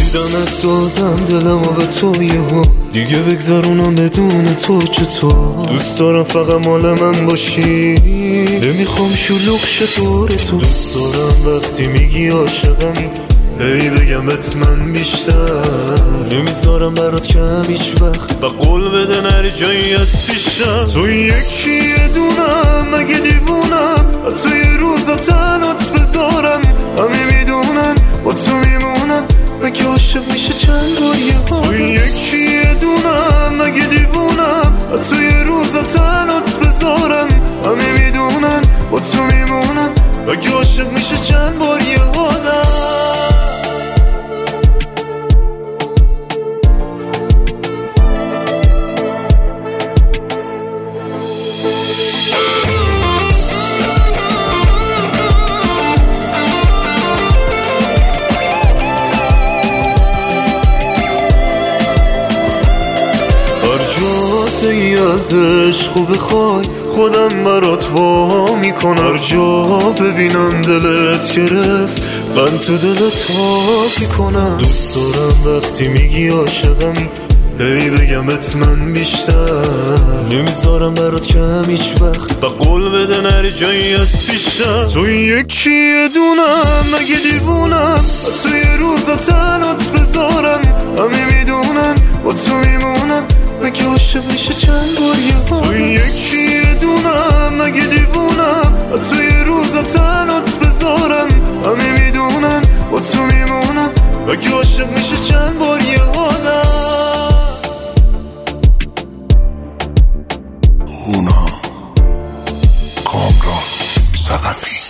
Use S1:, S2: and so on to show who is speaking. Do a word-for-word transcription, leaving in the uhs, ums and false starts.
S1: دیدنت دادم دلمو به تو یهو، دیگه بگذرونم بدون تو چطور. دوست دارم فقط مال من باشی، نمیخوام شلوغ شه دور تو. دوست دارم وقتی میگی عاشقمی هی بگم بهت من بیشتر، نمیذارم برات کم هیچ وقت، با قول بده نری جایی از پیشم. تو یکی یه دونم مگه دیوونم، تو یه روزا تنات بذارم، همه میدونن با تو میمونم، مگه عاشق میشه چند بار یه بار. تو یکی یه دونم مگه دیوونم، تو یه روزا تنات بذارم، همه میدونن با تو میمونم، مگه عاشق میشه چند بار یه آدم. ای از عشق بخوای خودم برات وا میکنم، هر جا ببینم دلت گرفت من تو دلت ها میکنم. دوست دارم وقتی میگی عاشقمی هی بگم بهت من بیشتر، نمیذارم برات کم هیچ وقت، با قول بده نری جایی از پیشم. تو یکی یه دونم مگه دیوونم، تو یه روزا تنات بذارم، همه میدونن با تو میمونم، مگه عاشق میشه چند بار یه بار. تو یکی یه دونم مگه دیوونم، تو یه روزا تنات بذارم، همه میدونن با تو میمونم، مگه عاشق میشه چند بار یه آدم.
S2: اونا کامران ثقفی.